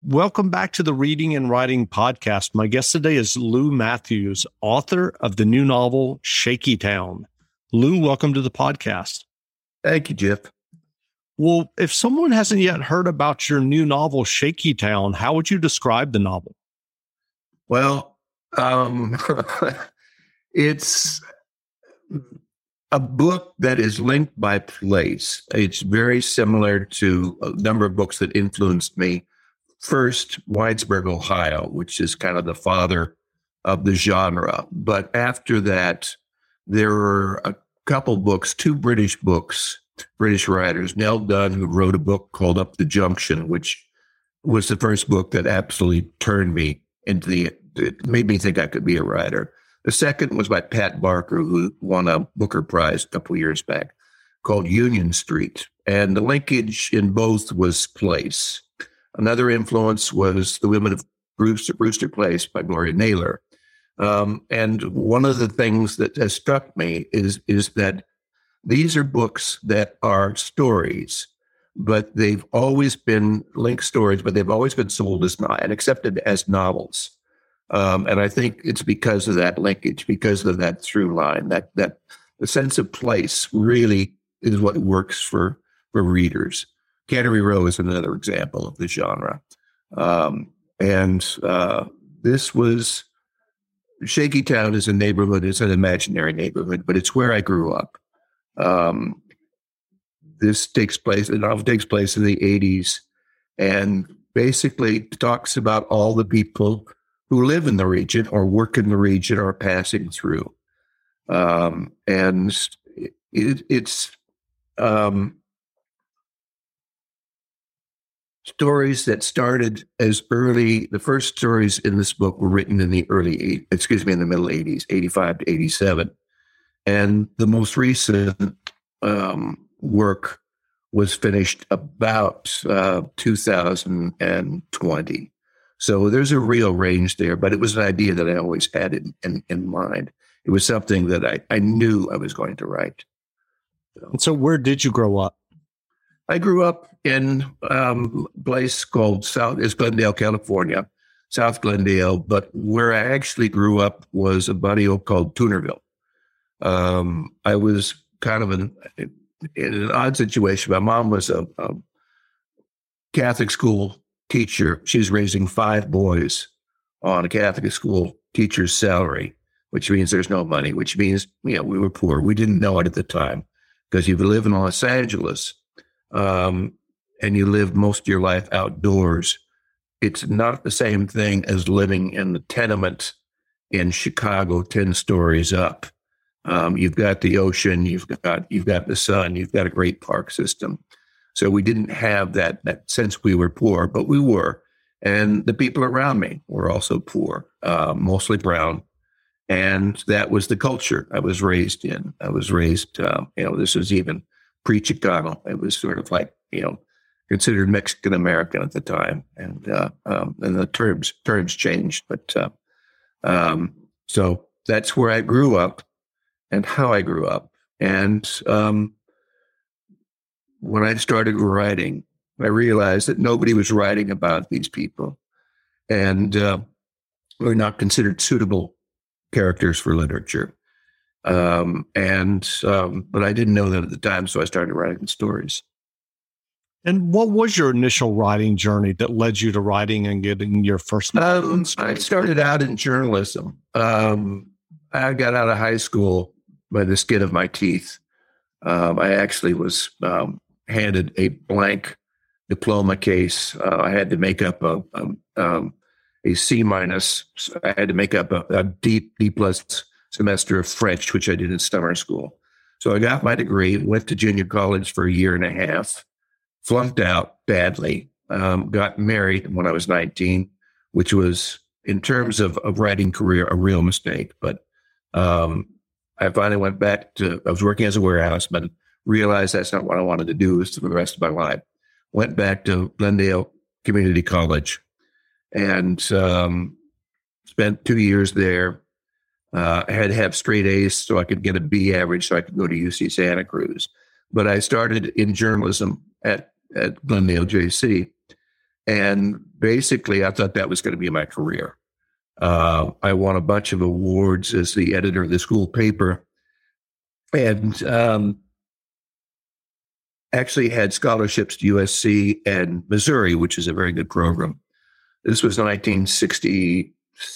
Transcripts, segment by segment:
Welcome back to the Reading and Writing Podcast. My guest today is Lou Matthews, author of the new novel, Shaky Town. Lou, welcome to the podcast. Thank you, Jeff. Well, if someone hasn't yet heard about your new novel, Shaky Town, how would you describe the novel? Well, it's a book that is linked by place. It's very similar to a number of books that influenced me. First, Whitesburg, Ohio, which is kind of the father of the genre. But after that, there were a couple books, two British books, British writers. Nell Dunn, who wrote a book called Up the Junction, which was the first book that absolutely turned me into it made me think I could be a writer. The second was by Pat Barker, who won a Booker Prize a couple of years back, called Union Street. And the linkage in both was place. Another influence was The Women of Brewster Place by Gloria Naylor. And one of the things that has struck me is that these are books that are stories, but they've always been linked stories, but they've always been sold as and accepted as novels. And I think it's because of that linkage, because of that through line, that the sense of place really is what works for readers. Cannery Row is another example of the genre. This was, Shaky Town is a neighborhood, it's an imaginary neighborhood, but it's where I grew up. The novel takes place in the 80s and basically talks about all the people who live in the region or work in the region or passing through. It's stories that started as early, the first stories in this book were written in the in the middle 80s, 85 to 87. And the most recent work was finished about 2020. So there's a real range there, but it was an idea that I always had in mind. It was something that I knew I was going to write. So where did you grow up? I grew up in a place called Glendale, California, South Glendale, but where I actually grew up was a barrio called Toonerville. I was kind of in an odd situation. My mom was a Catholic school teacher. She was raising 5 boys on a Catholic school teacher's salary, which means there's no money, which means, we were poor. We didn't know it at the time because you live in Los Angeles and you live most of your life outdoors. It's not the same thing as living in the tenement in Chicago, 10 stories up. You've got the ocean, you've got the sun, you've got a great park system. So we didn't have that sense we were poor, but we were. And the people around me were also poor, mostly brown. And that was the culture I was raised in. I was raised, this was even pre-Chicano. It was sort of like, considered Mexican-American at the time. And the terms changed. But so that's where I grew up and how I grew up. And when I started writing, I realized that nobody was writing about these people and were not considered suitable characters for literature. But I didn't know that at the time, so I started writing the stories. And what was your initial writing journey that led you to writing and getting your first novel? I started out in journalism. I got out of high school by the skin of my teeth. I actually was handed a blank diploma case. I had to make up a C-. I had to make up a D+ semester of French, which I did in summer school. So I got my degree, went to junior college for a year and a half, flunked out badly, got married when I was 19, which was, in terms of writing career, a real mistake. But I finally went back I was working as a warehouseman, realized that's not what I wanted to do for the rest of my life. Went back to Glendale Community College and spent 2 years there. I had to have straight A's so I could get a B average so I could go to UC Santa Cruz. But I started in journalism at Glendale JC And basically, I thought that was going to be my career. I won a bunch of awards as the editor of the school paper, and actually had scholarships to USC and Missouri, which is a very good program. This was 1968,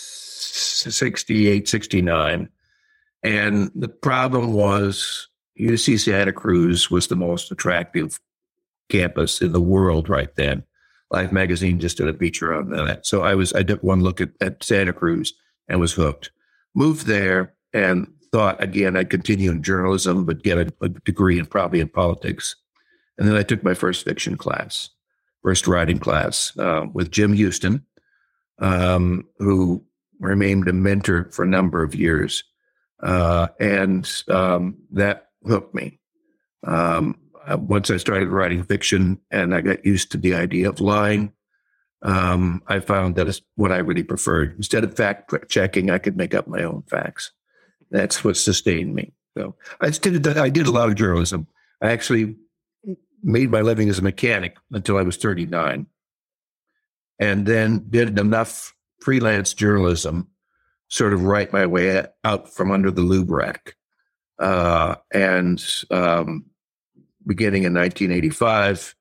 69. And the problem was UC Santa Cruz was the most attractive campus in the world right then. Life magazine just did a feature on that. So I did one look at Santa Cruz and was hooked. Moved there and thought, again, I'd continue in journalism, but get a degree probably in politics. And then I took my first fiction class, first writing class with Jim Houston, who remained a mentor for a number of years. And that hooked me. Once I started writing fiction and I got used to the idea of lying, I found that is what I really preferred. Instead of fact checking, I could make up my own facts. That's what sustained me. So I did a lot of journalism. I actually made my living as a mechanic until I was 39, and then did enough freelance journalism, sort of write my way out from under the lube rack. And beginning in 1985,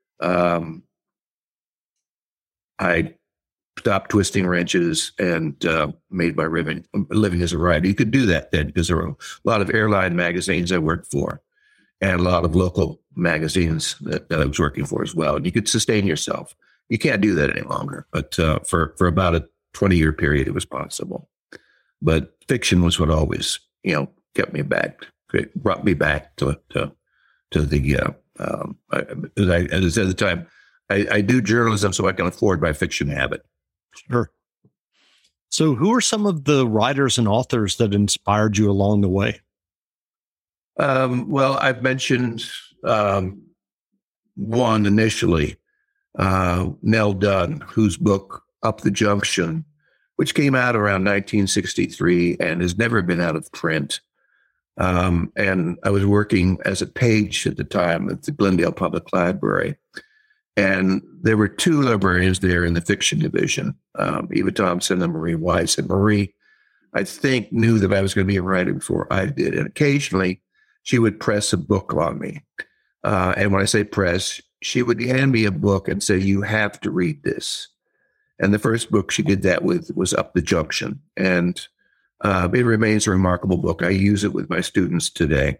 I stopped twisting wrenches and made my living as a writer. You could do that then because there were a lot of airline magazines I worked for and a lot of local magazines that I was working for as well. And you could sustain yourself. You can't do that any longer. But for about a 20-year period, it was possible. But fiction was what always, kept me back. It brought me back to the, as I said at the time, I do journalism so I can afford my fiction habit. Sure. So who are some of the writers and authors that inspired you along the way? Well, I've mentioned one initially, Nell Dunn, whose book, Up the Junction, which came out around 1963 and has never been out of print. And I was working as a page at the time at the Glendale Public Library. And there were two librarians there in the fiction division, Eva Thompson and Marie Weiss. And Marie, I think, knew that I was going to be a writer before I did. And occasionally she would press a book on me. And when I say press, she would hand me a book and say, you have to read this. And the first book she did that with was Up the Junction. And it remains a remarkable book. I use it with my students today.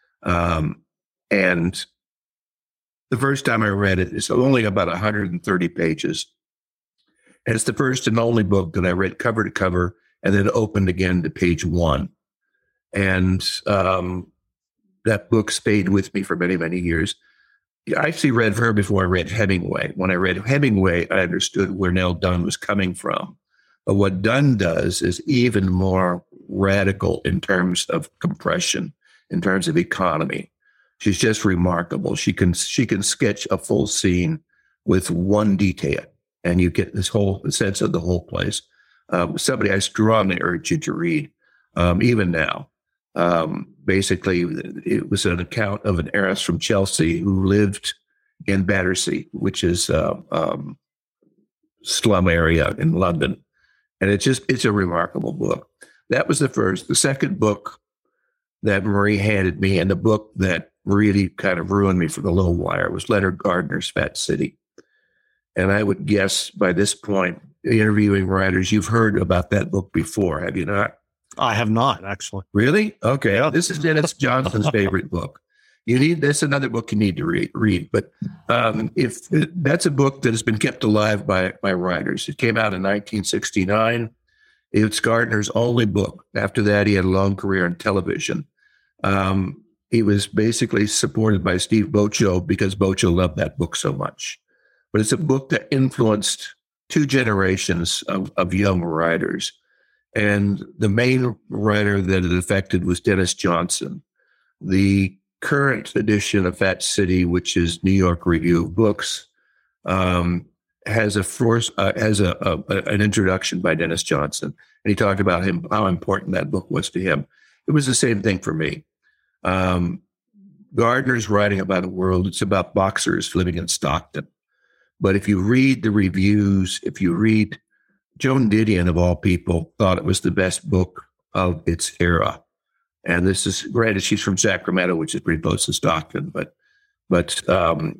And the first time I read it, it's only about 130 pages. And it's the first and only book that I read cover to cover and then opened again to page 1. And that book stayed with me for many, many years. I actually read her before I read Hemingway. When I read Hemingway, I understood where Nell Dunn was coming from. But what Dunn does is even more radical in terms of compression, in terms of economy. She's just remarkable. She can sketch a full scene with one detail, and you get this whole sense of the whole place. Somebody I strongly urge you to read, even now. Basically, it was an account of an heiress from Chelsea who lived in Battersea, which is a slum area in London. And it's a remarkable book. That was the first. The second book that Marie handed me, and the book that really kind of ruined me for the little while, was Leonard Gardner's Fat City. And I would guess by this point, interviewing writers, you've heard about that book before, have you not? I have not, actually. Really? Okay. Yeah. This is Dennis Johnson's favorite book. That's another book you need to read. But if that's a book that has been kept alive by writers. It came out in 1969. It's Gardner's only book. After that, he had a long career in television. He was basically supported by Steve Bocho because Bocho loved that book so much. But it's a book that influenced two generations of young writers. And the main writer that it affected was Dennis Johnson. The current edition of Fat City, which is New York Review of Books, has an introduction by Dennis Johnson, and he talked about how important that book was to him. It was the same thing for me. Gardner's writing about a world. It's about boxers living in Stockton, But if you read the reviews, if you read, Joan Didion, of all people, thought it was the best book of its era. And this is, granted, she's from Sacramento, which is pretty close to Stockton, but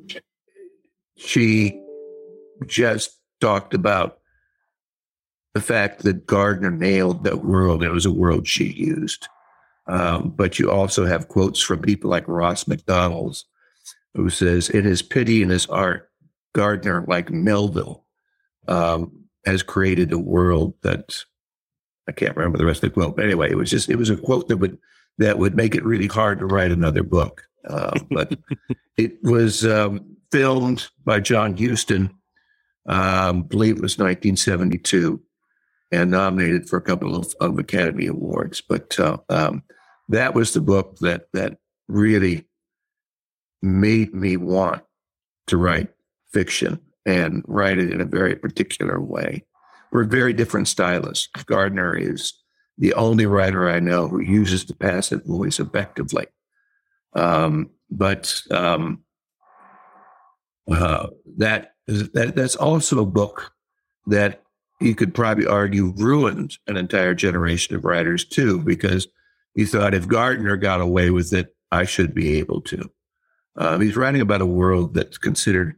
she just talked about the fact that Gardner nailed that world. It was a world she used. But you also have quotes from people like Ross McDonald, who says, in his pity and his art, Gardner, like Melville, has created a world that I can't remember the rest of the quote. But anyway, it was a quote that would make it really hard to write another book. But it was filmed by John Huston, I believe it was 1972, and nominated for a couple of Academy Awards. But that was the book that really made me want to write fiction and write it in a very particular way. We're very different stylists. Gardner is the only writer I know who uses the passive voice effectively. That's also a book that you could probably argue ruined an entire generation of writers too, because he thought if Gardner got away with it, I should be able to. He's writing about a world that's considered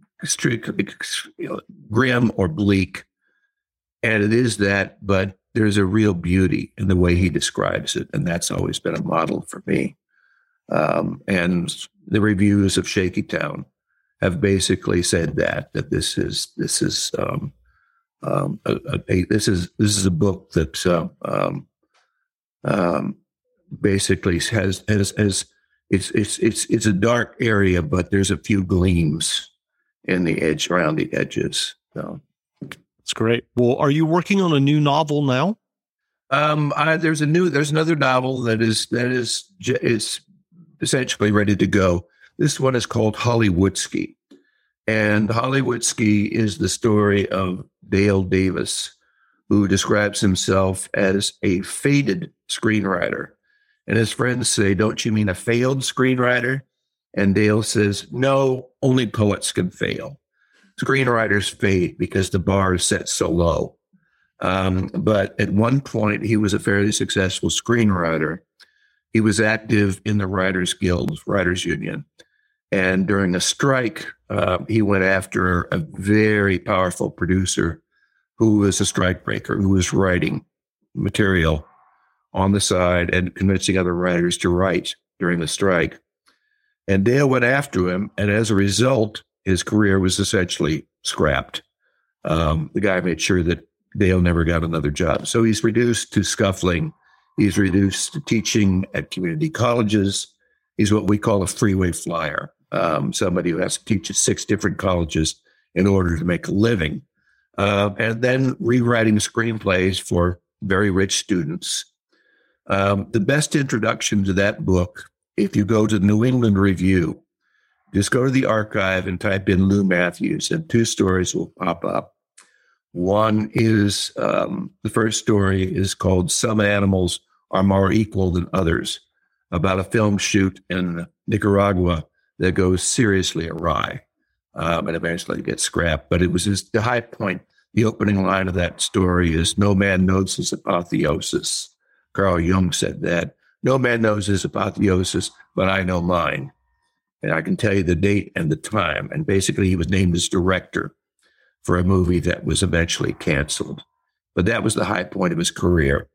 grim or bleak. And it is that, but there's a real beauty in the way he describes it. And that's always been a model for me. And the reviews of Shaky Town have basically said that this is a book that basically has it's a dark area, but there's a few gleams in the edge around the edges. So. That's great. Well, are you working on a new novel now? There's another novel that is essentially ready to go. This one is called Hollywoodski. And Hollywoodski is the story of Dale Davis, who describes himself as a faded screenwriter. And his friends say, "Don't you mean a failed screenwriter?" And Dale says, "No, only poets can fail. Screenwriters fade because the bar is set so low." But at one point, he was a fairly successful screenwriter. He was active in the Writers Guild, Writers Union. And during a strike, he went after a very powerful producer who was a strikebreaker, who was writing material on the side and convincing other writers to write during the strike. And Dale went after him. And as a result, his career was essentially scrapped. The guy made sure that Dale never got another job. So he's reduced to scuffling. He's reduced to teaching at community colleges. He's what we call a freeway flyer, somebody who has to teach at 6 different colleges in order to make a living. And then rewriting screenplays for very rich students. The best introduction to that book, if you go to the New England Review, just go to the archive and type in Lou Matthews, and 2 stories will pop up. One is, the first story is called Some Animals Are More Equal Than Others, about a film shoot in Nicaragua that goes seriously awry and eventually gets scrapped. But it was the high point. The opening line of that story is, "No man knows his apotheosis." Carl Jung said that. "No man knows his apotheosis, but I know mine. And I can tell you the date and the time." And basically, he was named as director for a movie that was eventually canceled. But that was the high point of his career.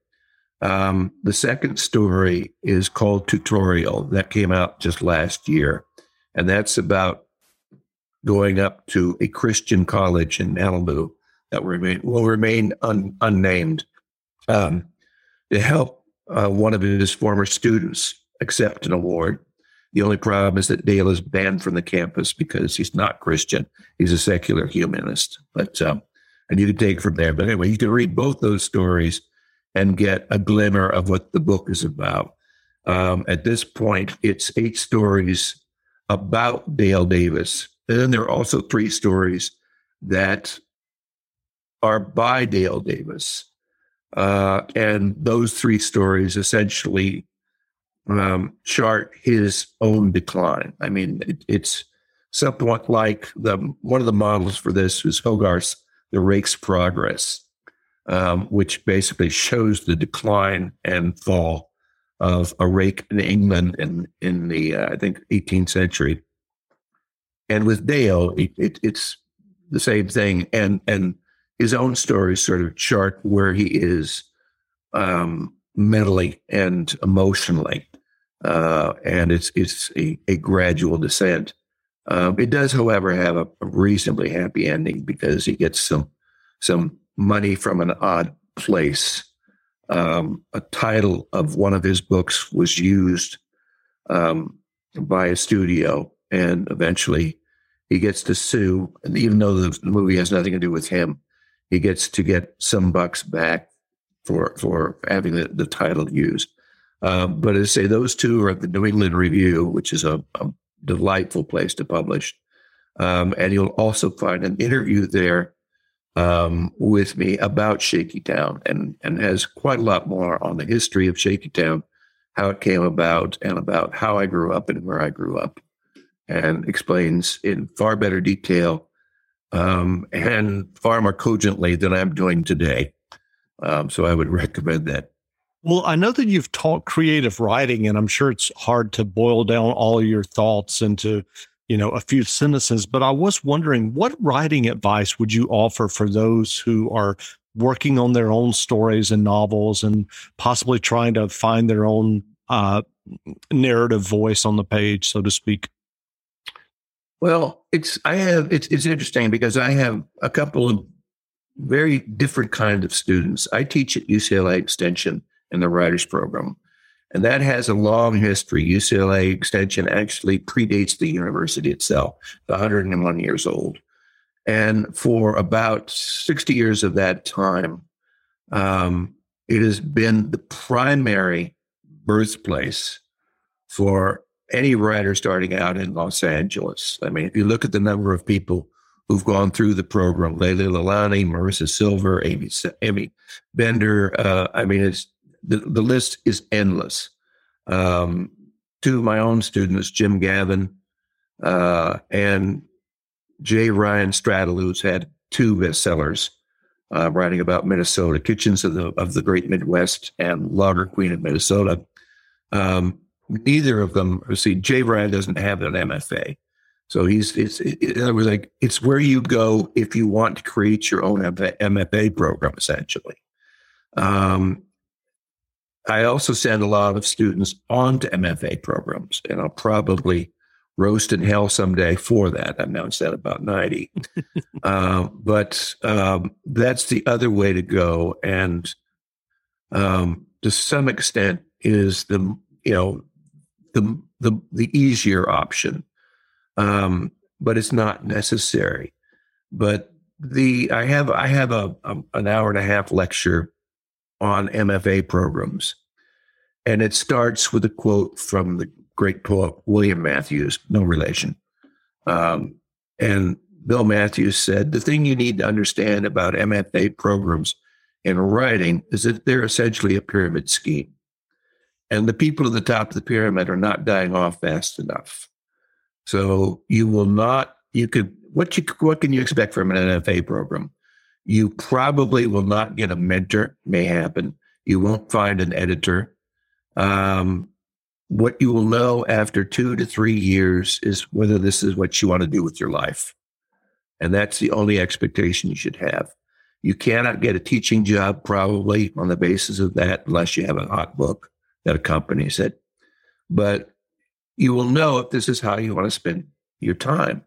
The second story is called Tutorial. That came out just last year. And that's about going up to a Christian college in Malibu that will remain unnamed to help one of his former students accept an award. The only problem is that Dale is banned from the campus because he's not Christian. He's a secular humanist. But and you can take it from there. But anyway, you can read both those stories and get a glimmer of what the book is about. At this point, it's 8 stories about Dale Davis. And then there are also 3 stories that are by Dale Davis. And those 3 stories essentially chart his own decline. I mean, it's somewhat like one of the models for this was Hogarth's The Rake's Progress, which basically shows the decline and fall of a rake in England in the I think 18th century. And with Dale, it's the same thing, and his own stories sort of chart where he is mentally and emotionally, and it's a gradual descent. It does, however, have a reasonably happy ending because he gets some money from an odd place. A title of one of his books was used by a studio, and eventually he gets to sue. And even though the movie has nothing to do with him, he gets to get some bucks back for having the title used. But as I say, those two are at the New England Review, which is a delightful place to publish. And you'll also find an interview there with me about Shakytown, and has quite a lot more on the history of Shakytown, how it came about, and about how I grew up and where I grew up, and explains in far better detail and far more cogently than I'm doing today. So I would recommend that. Well, I know that you've taught creative writing, and I'm sure it's hard to boil down all of your thoughts into, a few sentences, but I was wondering, what writing advice would you offer for those who are working on their own stories and novels and possibly trying to find their own narrative voice on the page, so to speak? Well, it's interesting because I have a couple of very different kinds of students. I teach at UCLA Extension in the writers program, and that has a long history. UCLA Extension actually predates the university itself, 101 years old. And for about 60 years of that time, it has been the primary birthplace for any writer starting out in Los Angeles. I mean, if you look at the number of people who've gone through the program, Leila Lalani, Marissa Silver, Amy Bender, it's the list is endless. Two of my own students, Jim Gavin and J. Ryan Stradle, who's had 2 bestsellers writing about Minnesota, Kitchens of the Great Midwest and Lager Queen of Minnesota. Neither of them, Jay Ryan doesn't have an MFA. So in other words, like, it's where you go if you want to create your own MFA program, essentially. I also send a lot of students on to MFA programs, and I'll probably roast in hell someday for that. I've now said about 90. But that's the other way to go. And to some extent is the easier option. But it's not necessary. But I have an hour and a half lecture on MFA programs, and it starts with a quote from the great poet William Matthews, no relation. And Bill Matthews said, "The thing you need to understand about MFA programs in writing is that they're essentially a pyramid scheme, and the people at the top of the pyramid are not dying off fast enough. So what can you expect from an MFA program? You probably will not get a mentor, may happen. You won't find an editor. What you will know after 2 to 3 years is whether this is what you want to do with your life. And that's the only expectation you should have. You cannot get a teaching job probably on the basis of that unless you have a hot book that accompanies it. But you will know if this is how you want to spend your time.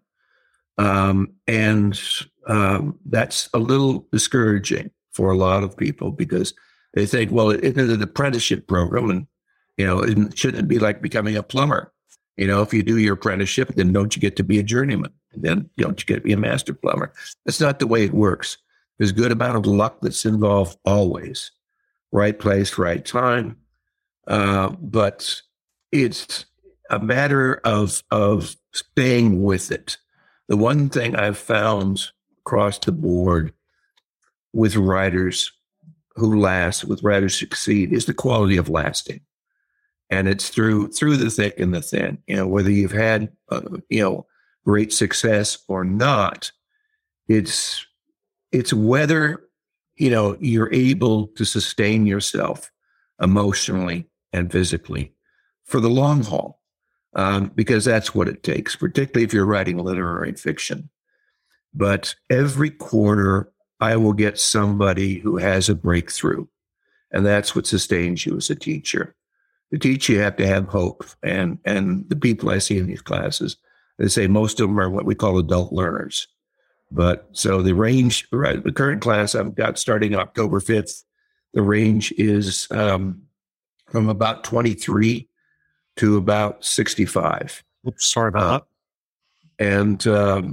That's a little discouraging for a lot of people because they think, well, it is an apprenticeship program, and it shouldn't be like becoming a plumber. If you do your apprenticeship, then don't you get to be a journeyman? And then don't you get to be a master plumber? That's not the way it works. There's a good amount of luck that's involved always. Right place, right time. But it's a matter of staying with it. The one thing I've found across the board with writers who last, with writers who succeed, is the quality of lasting. And it's through the thick and the thin. Whether you've had, great success or not. It's whether, you're able to sustain yourself emotionally and physically for the long haul, because that's what it takes, particularly if you're writing literary fiction. But every quarter, I will get somebody who has a breakthrough, and that's what sustains you as a teacher. To teach, you have to have hope, and the people I see in these classes, they say most of them are what we call adult learners. But so the range, right, the current class I've got starting October 5th, the range is from about 23 to about 65. Oops, sorry about that. And,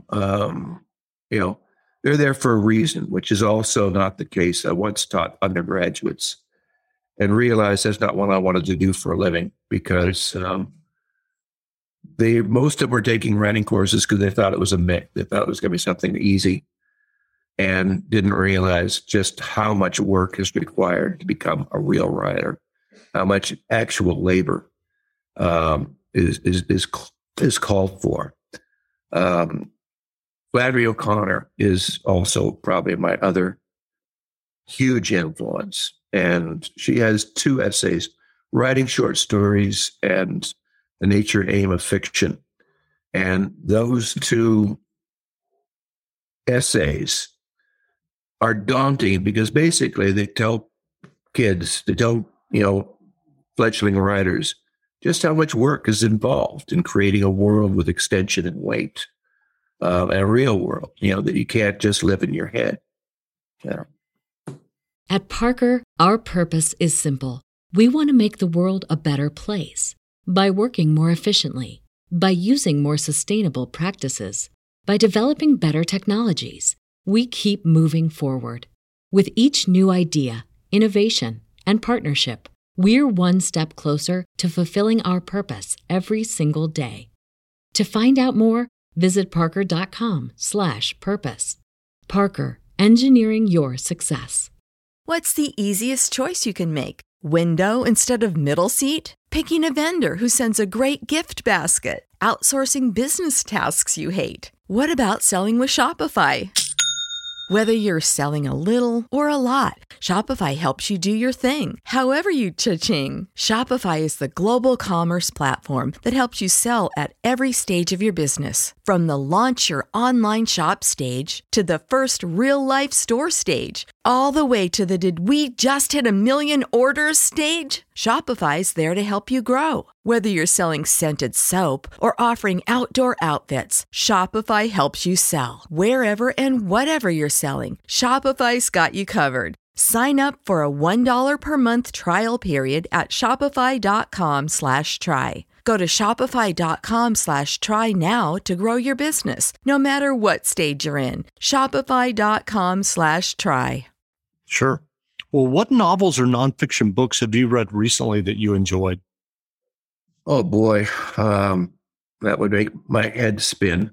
they're there for a reason, which is also not the case. I once taught undergraduates and realized that's not what I wanted to do for a living, because most of them were taking writing courses because they thought it was a myth. They thought it was going to be something easy, and didn't realize just how much work is required to become a real writer, how much actual labor is called for. Flannery O'Connor is also probably my other huge influence, and she has 2 essays, Writing Short Stories and The Nature and Aim of Fiction. And those 2 essays are daunting because basically they tell fledgling writers just how much work is involved in creating a world with extension and weight, and a real world, that you can't just live in your head. Yeah. At Parker, our purpose is simple. We want to make the world a better place by working more efficiently, by using more sustainable practices, by developing better technologies. We keep moving forward. With each new idea, innovation, and partnership, we're one step closer to fulfilling our purpose every single day. To find out more, visit parker.com/purpose. Parker, engineering your success. What's the easiest choice you can make? Window instead of middle seat? Picking a vendor who sends a great gift basket? Outsourcing business tasks you hate? What about selling with Shopify? Whether you're selling a little or a lot, Shopify helps you do your thing, however you cha-ching. Shopify is the global commerce platform that helps you sell at every stage of your business. From the launch your online shop stage to the first real-life store stage, all the way to the did we just hit 1 million orders stage. Shopify's there to help you grow. Whether you're selling scented soap or offering outdoor outfits, Shopify helps you sell. Wherever and whatever you're selling, Shopify's got you covered. Sign up for a $1 per month trial period at shopify.com/try. Go to shopify.com/try now to grow your business, no matter what stage you're in. Shopify.com/try. Sure. Well, what novels or nonfiction books have you read recently that you enjoyed? Oh boy, that would make my head spin.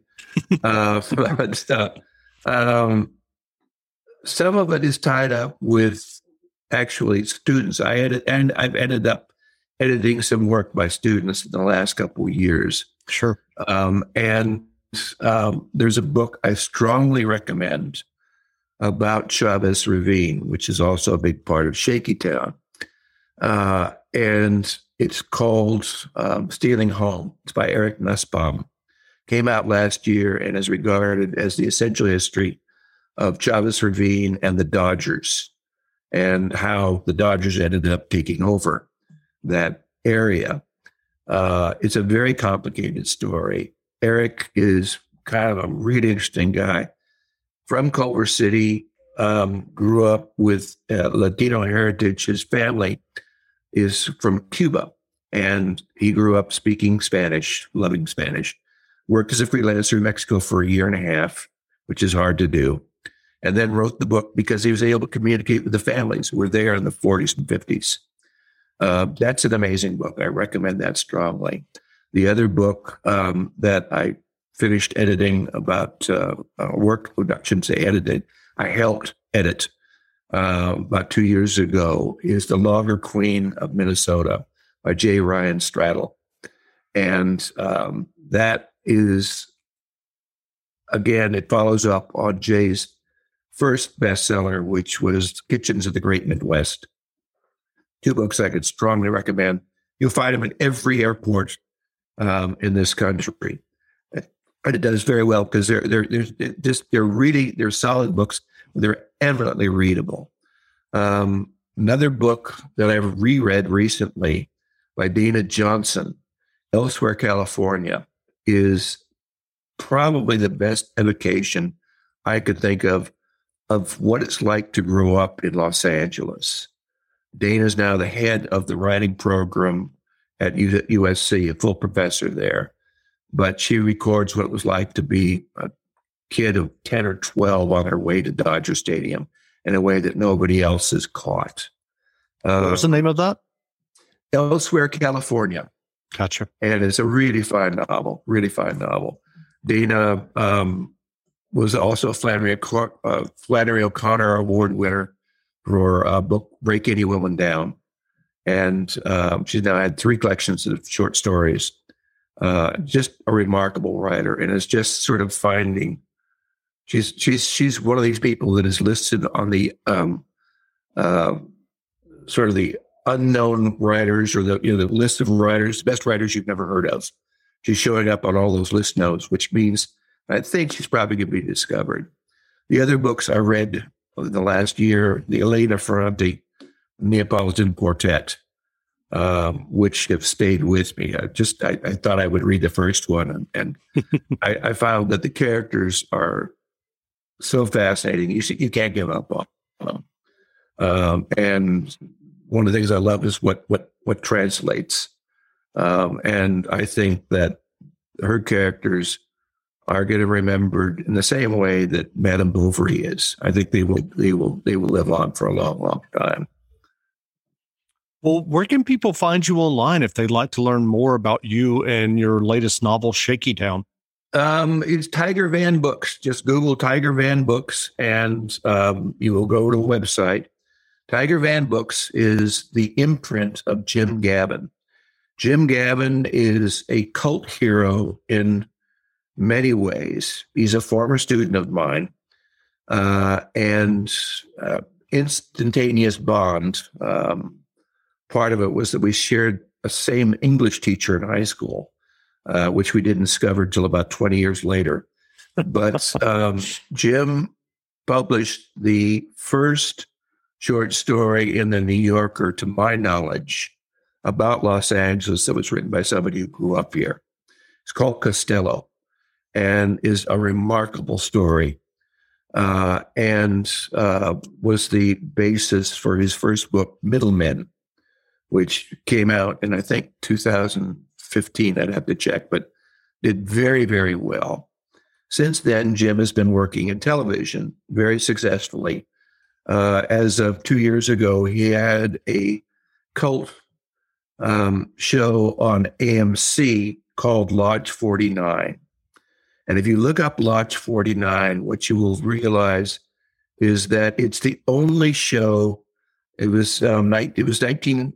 Some of it is tied up with actually students. I've ended up editing some work by students in the last couple of years. Sure. There's a book I strongly recommend about Chavez Ravine, which is also a big part of Shaky Town. And it's called Stealing Home. It's by Eric Nussbaum. Came out last year and is regarded as the essential history of Chavez Ravine and the Dodgers, and how the Dodgers ended up taking over that area. It's a very complicated story. Eric is kind of a really interesting guy. From Culver City, grew up with Latino heritage. His family is from Cuba, and he grew up speaking Spanish, loving Spanish. Worked as a freelancer in Mexico for 1.5 years, which is hard to do, and then wrote the book because he was able to communicate with the families who were there in the 40s and 50s. That's an amazing book. I recommend that strongly. The other book that I finished editing about work productions I helped edit about 2 years ago, is The Logger Queen of Minnesota by J. Ryan Straddle. And that is again, it follows up on Jay's first bestseller, which was Kitchens of the Great Midwest. Two books I could strongly recommend. You'll find them in every airport in this country. And it does very well because they're solid books. They're eminently readable. Another book that I've reread recently by Dana Johnson, Elsewhere, California, is probably the best evocation I could think of what it's like to grow up in Los Angeles. Dana's now the head of the writing program at USC, a full professor there. But she records what it was like to be a kid of 10 or 12 on her way to Dodger Stadium in a way that nobody else is caught. What's the name of that? Elsewhere, California. Gotcha. And it's a really fine novel, Dana was also a Flannery O'Connor Award winner for a book, Break Any Woman Down. And she's now had 3 collections of short stories. Just a remarkable writer, and is just sort of finding. She's one of these people that is listed on the sort of the unknown writers, or the list of writers, best writers you've never heard of. She's showing up on all those list notes, which means I think she's probably going to be discovered. The other books I read in the last year, the Elena Ferrante Neapolitan Quartet, which have stayed with me. I thought I would read the first one, and I found that the characters are so fascinating. You can't give up on them. And one of the things I love is what translates. And I think that her characters are going to be remembered in the same way that Madame Bovary is. I think they will live on for a long, long time. Well, where can people find you online if they'd like to learn more about you and your latest novel, Shaky Town? It's Tiger Van Books. Just Google Tiger Van Books, and you will go to a website. Tiger Van Books is the imprint of Jim Gavin. Jim Gavin is a cult hero in many ways. He's a former student of mine, and instantaneous bond. Part of it was that we shared a same English teacher in high school, which we didn't discover until about 20 years later. But Jim published the first short story in the New Yorker, to my knowledge, about Los Angeles that was written by somebody who grew up here. It's called Costello, and is a remarkable story, and was the basis for his first book, Middlemen, which came out in, I think, 2015. I'd have to check, but did very, very well. Since then, Jim has been working in television very successfully. As of 2 years ago, he had a cult show on AMC called Lodge 49. And if you look up Lodge 49, what you will realize is that it's the only show. It was 2019,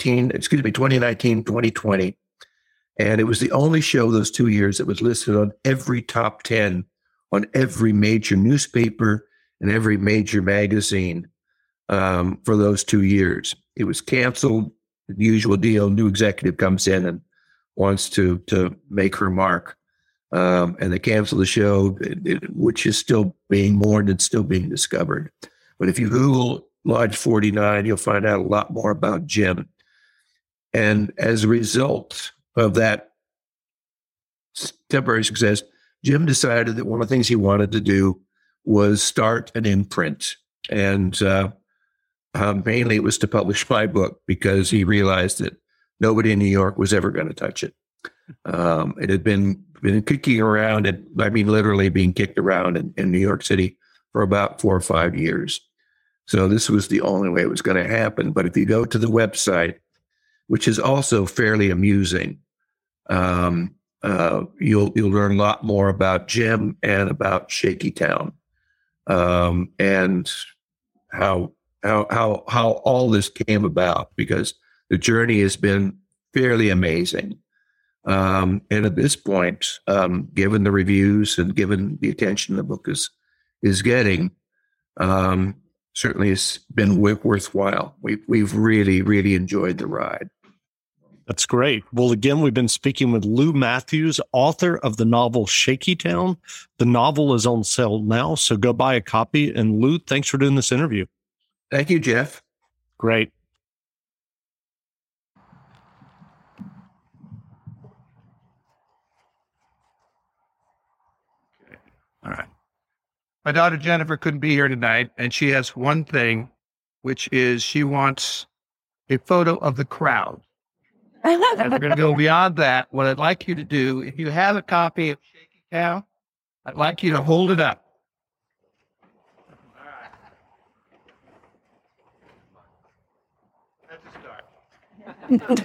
2020. And it was the only show those 2 years that was listed on every top 10 on every major newspaper and every major magazine for those 2 years. It was canceled. The usual deal, new executive comes in and wants to make her mark. And they cancel the show, which is still being mourned and still being discovered. But if you Google Lodge 49, you'll find out a lot more about Jim. And as a result of that temporary success, Jim decided that one of the things he wanted to do was start an imprint. And mainly it was to publish my book, because he realized that nobody in New York was ever going to touch it. It had been kicking around, and I mean literally being kicked around in New York City for about 4 or 5 years. So this was the only way it was going to happen. But if you go to the website, which is also fairly amusing, you'll learn a lot more about Jim and about Shaky Town, and how all this came about, because the journey has been fairly amazing. And at this point, given the reviews and given the attention the book is getting, certainly it's been worthwhile. We've really, really enjoyed the ride. That's great. Well, again, we've been speaking with Lou Matthews, author of the novel Shaky Town. The novel is on sale now, so go buy a copy. And Lou, thanks for doing this interview. Thank you, Jeff. Great. All right. My daughter Jennifer couldn't be here tonight, and she has one thing, which is she wants a photo of the crowd. And we're going to go beyond that. What I'd like you to do, if you have a copy of Shaky Town, I'd like you to hold it up. All right. That's a start.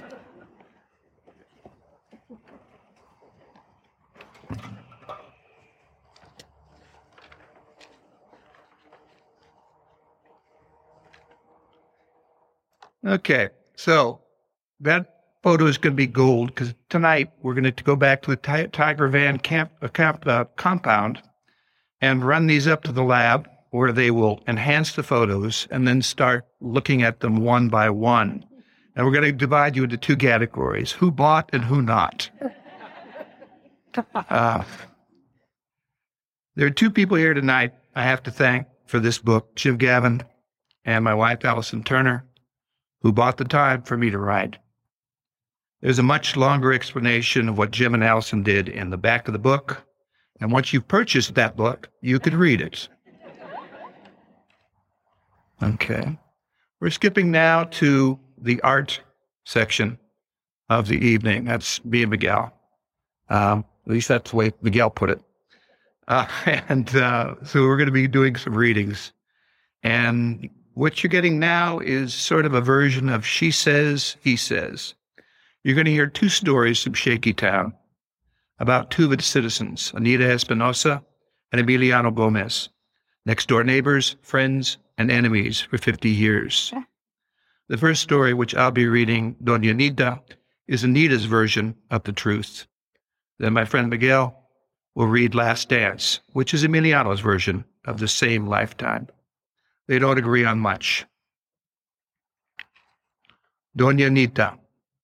Okay, so that photo is going to be gold because tonight we're going to go back to the Tiger Van compound and run these up to the lab where they will enhance the photos and then start looking at them one by one. And we're going to divide you into two categories, who bought and who not. There are two people here tonight I have to thank for this book, Jim Gavin and my wife, Allison Turner, who bought the time for me to write. There's a much longer explanation of what Jim and Allison did in the back of the book, and once you've purchased that book, you could read it. Okay. We're skipping now to the art section of the evening. That's me and Miguel. At least that's the way Miguel put it. So we're going to be doing some readings. And what you're getting now is sort of a version of She Says, He Says. You're going to hear two stories from Shaky Town about two of its citizens, Anita Espinosa and Emiliano Gomez, next-door neighbors, friends, and enemies for 50 years. The first story, which I'll be reading, Doña Anita, is Anita's version of the truth. Then my friend Miguel will read Last Dance, which is Emiliano's version of the same lifetime. They don't agree on much. Doña Anita.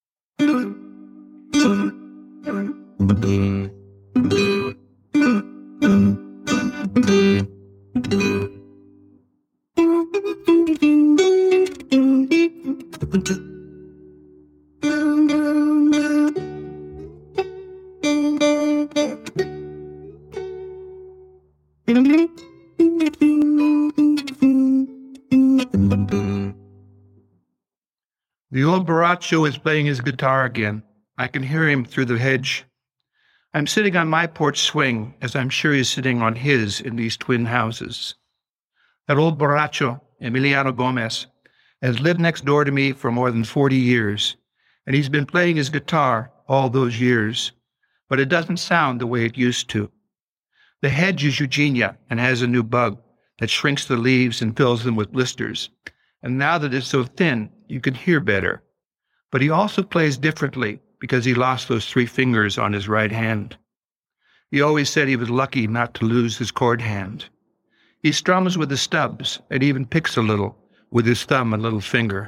The old borracho is playing his guitar again. I can hear him through the hedge. I'm sitting on my porch swing, as I'm sure he's sitting on his in these twin houses. That old borracho, Emiliano Gomez, has lived next door to me for more than 40 years, and he's been playing his guitar all those years, but it doesn't sound the way it used to. The hedge is Eugenia and has a new bug that shrinks the leaves and fills them with blisters, and now that it's so thin, you can hear better. But he also plays differently because he lost those 3 fingers on his right hand. He always said he was lucky not to lose his chord hand. He strums with the stubs and even picks a little with his thumb and little finger.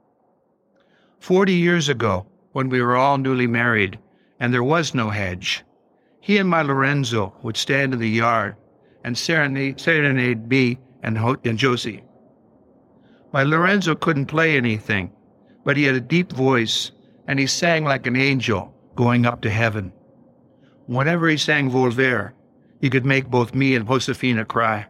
40 years ago, when we were all newly married and there was no hedge, he and my Lorenzo would stand in the yard and serenade me and Josie. My Lorenzo couldn't play anything, but he had a deep voice, and he sang like an angel going up to heaven. Whenever he sang Volver, he could make both me and Josefina cry.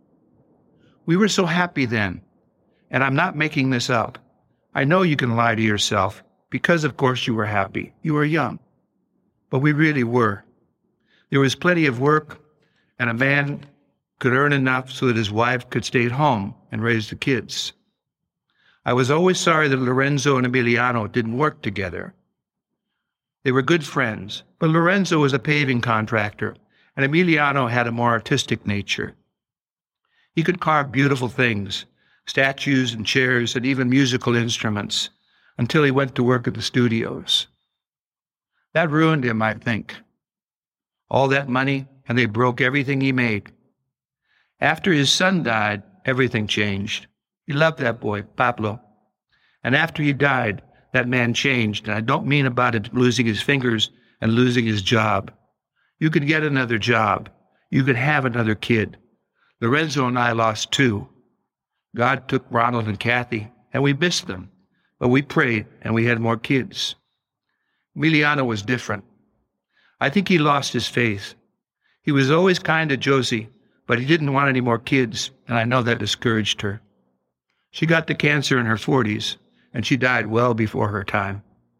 We were so happy then, and I'm not making this up. I know you can lie to yourself, because of course you were happy. You were young. But we really were. There was plenty of work, and a man could earn enough so that his wife could stay at home and raise the kids. I was always sorry that Lorenzo and Emiliano didn't work together. They were good friends, but Lorenzo was a paving contractor, and Emiliano had a more artistic nature. He could carve beautiful things, statues and chairs and even musical instruments, until he went to work at the studios. That ruined him, I think. All that money, and they broke everything he made. After his son died, everything changed. He loved that boy, Pablo. And after he died, that man changed. And I don't mean about it losing his fingers and losing his job. You could get another job. You could have another kid. Lorenzo and I lost 2. God took Ronald and Kathy, and we missed them. But we prayed, and we had more kids. Emiliano was different. I think he lost his faith. He was always kind to Josie, but he didn't want any more kids, and I know that discouraged her. She got the cancer in her 40s, and she died well before her time.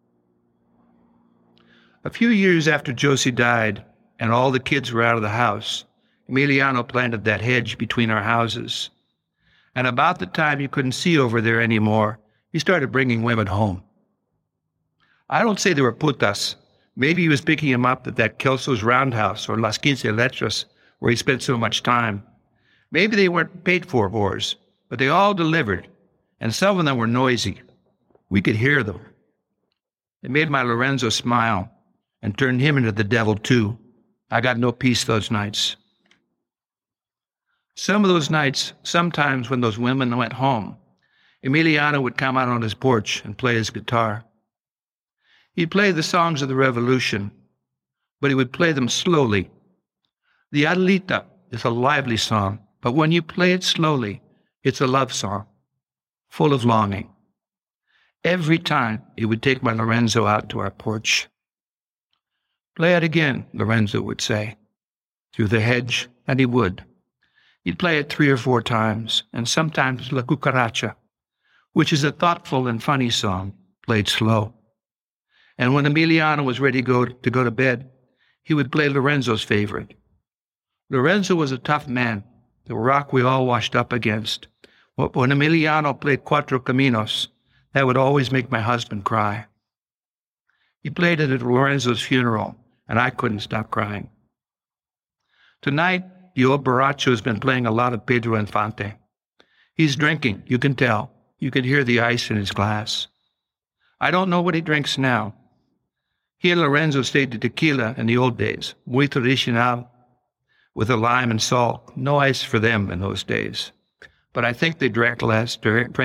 A few years after Josie died, and all the kids were out of the house, Emiliano planted that hedge between our houses. And about the time you couldn't see over there anymore, he started bringing women home. I don't say they were putas. Maybe he was picking them up at that Kelso's Roundhouse or Las Quince Letras, where he spent so much time. Maybe they weren't paid for whores, but they all delivered, and some of them were noisy. We could hear them. It made my Lorenzo smile and turned him into the devil, too. I got no peace those nights. Some of those nights, sometimes when those women went home, Emiliano would come out on his porch and play his guitar. He'd play the songs of the Revolution, but he would play them slowly. The Adelita is a lively song, but when you play it slowly, it's a love song, full of longing. Every time he would take my Lorenzo out to our porch. "Play it again," Lorenzo would say, through the hedge, and he would. He'd play it 3 or 4 times, and sometimes La Cucaracha, which is a thoughtful and funny song, played slow. And when Emiliano was ready to go to bed, he would play Lorenzo's favorite. Lorenzo was a tough man, the rock we all washed up against. When Emiliano played Cuatro Caminos, that would always make my husband cry. He played it at Lorenzo's funeral, and I couldn't stop crying. Tonight, the old borracho has been playing a lot of Pedro Infante. He's drinking, you can tell. You can hear the ice in his glass. I don't know what he drinks now. He and Lorenzo stayed to tequila in the old days, muy tradicional, with a lime and salt. No ice for them in those days. But I think they drank less.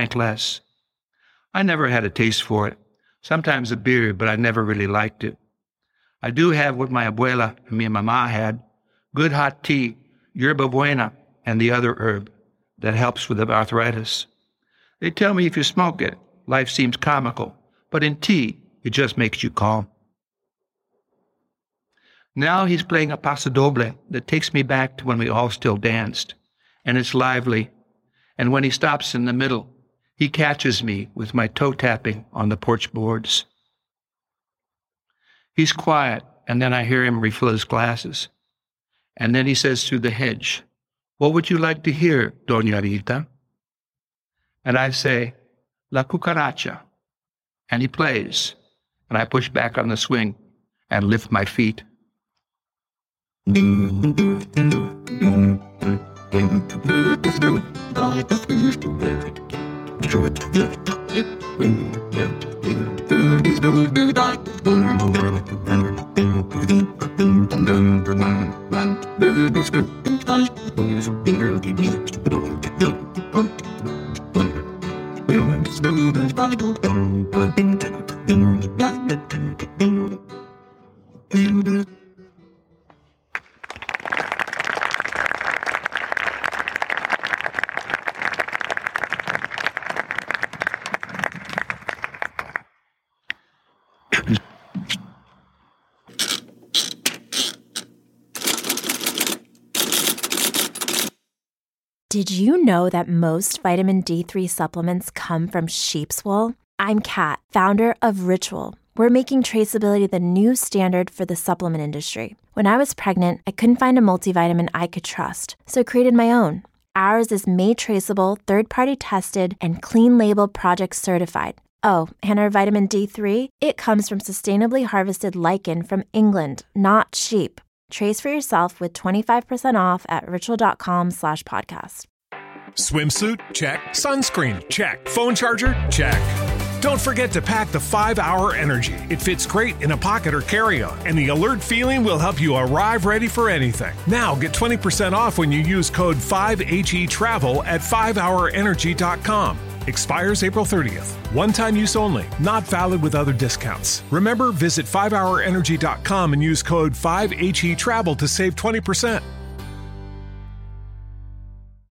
I never had a taste for it. Sometimes a beer, but I never really liked it. I do have what my abuela and mi mamá had, good hot tea, yerba buena, and the other herb that helps with the arthritis. They tell me if you smoke it, life seems comical, but in tea, it just makes you calm. Now he's playing a paso doble that takes me back to when we all still danced, and it's lively. And when he stops in the middle, he catches me with my toe tapping on the porch boards. He's quiet, and then I hear him refill his glasses. And then he says through the hedge, "What would you like to hear, Doña Rita?" And I say, "La Cucaracha." And he plays, and I push back on the swing and lift my feet. Did you know that most vitamin D3 supplements come from sheep's wool? I'm Kat, founder of Ritual. We're making traceability the new standard for the supplement industry. When I was pregnant, I couldn't find a multivitamin I could trust, so I created my own. Ours is made traceable, third-party tested, and clean label project certified. Oh, and our vitamin D3? It comes from sustainably harvested lichen from England, not sheep. Trace for yourself with 25% off at ritual.com/podcast. Swimsuit? Check. Sunscreen? Check. Phone charger? Check. Don't forget to pack the 5-Hour Energy. It fits great in a pocket or carry-on, and the alert feeling will help you arrive ready for anything. Now get 20% off when you use code 5HETRAVEL at 5hourenergy.com. Expires April 30th. One-time use only. Not valid with other discounts. Remember, visit 5hourenergy.com and use code 5HETRAVEL to save 20%.